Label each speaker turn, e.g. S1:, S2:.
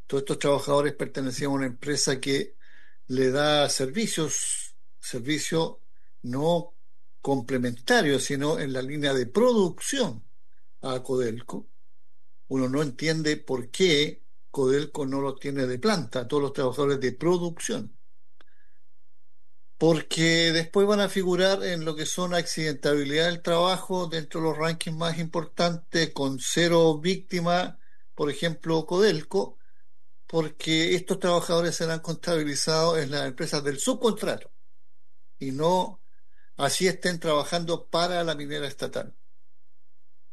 S1: Todos estos trabajadores pertenecían a una empresa que le da servicio no complementarios, sino en la línea de producción a Codelco. Uno no entiende por qué Codelco no lo tiene de planta, a todos los trabajadores de producción, porque después van a figurar en lo que son accidentabilidad del trabajo dentro de los rankings más importantes, con cero víctimas, por ejemplo, Codelco, porque estos trabajadores serán contabilizados en las empresas del subcontrato y no así estén trabajando para la minera estatal.